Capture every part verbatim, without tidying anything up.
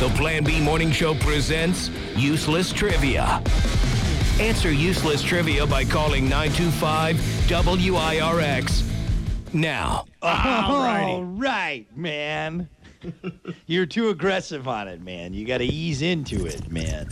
The Plan B Morning Show presents Useless Trivia. Answer useless trivia by calling nine two five W I R X now. All right, man. You're too aggressive on it, man. You got to ease into it, man.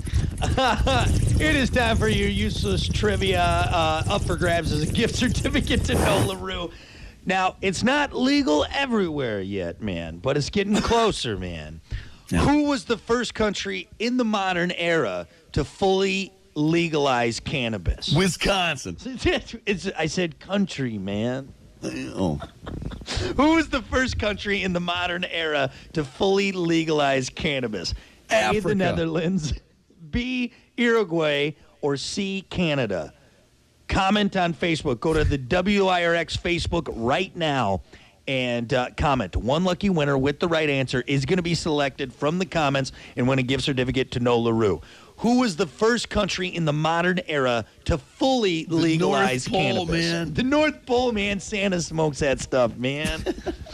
It is time for your useless trivia. Uh, up for grabs as a gift certificate to No LaRue. Now, it's not legal everywhere yet, man, but it's getting closer, man. No. Who was the first country in the modern era to fully legalize cannabis? Wisconsin. It's, I said country, man. Oh. Who was the first country in the modern era to fully legalize cannabis? Africa. A, the Netherlands, B, Uruguay, or C, Canada? Comment on Facebook. Go to the W I R X Facebook right now and uh, comment. One lucky winner with the right answer is going to be selected from the comments and win a gift certificate to No LaRue. Who was the first country in the modern era to fully the legalize North Pole, cannabis? Man. The North Pole, man. Santa smokes that stuff, man.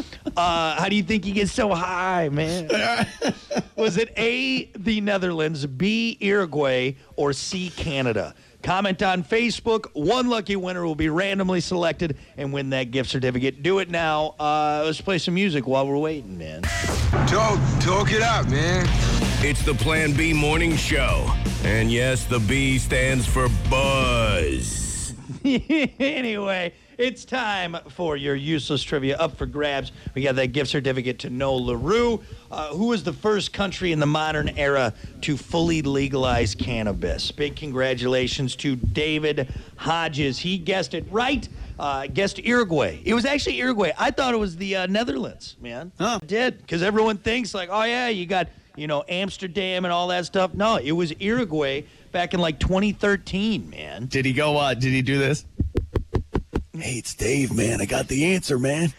uh, how do you think he gets so high, man? Was it A, the Netherlands, B, Uruguay, or C, Canada? Comment on Facebook. One lucky winner will be randomly selected and win that gift certificate. Do it now. Uh, let's play some music while we're waiting, man. Talk, talk it out, man. It's the Plan B Morning Show. And yes, the B stands for Buzz. Anyway, it's time for your useless trivia. Up for grabs. We got that gift certificate to No LaRue. Uh, who was the first country in the modern era to fully legalize cannabis? Big congratulations to David Hodges. He guessed it right. Uh, guessed Uruguay. It was actually Uruguay. I thought it was the uh, Netherlands, man. Huh. I did. Because everyone thinks like, oh, yeah, you got, you know, Amsterdam and all that stuff. No, it was Uruguay back in like twenty thirteen, man. Did he go, uh, did he do this? Hey, it's Dave, man. I got the answer, man.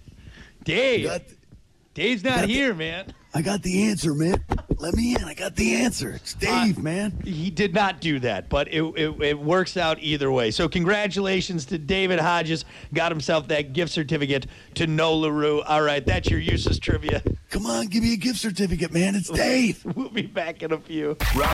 Dave. Got, Dave's not got here, the, man. I got the answer, man. Let me in. I got the answer. It's Dave, uh, man. He did not do that, but it, it it works out either way. So congratulations to David Hodges. Got himself that gift certificate to No LaRue. All right, that's your useless trivia. Come on, give me a gift certificate, man. It's Dave. We'll be back in a few.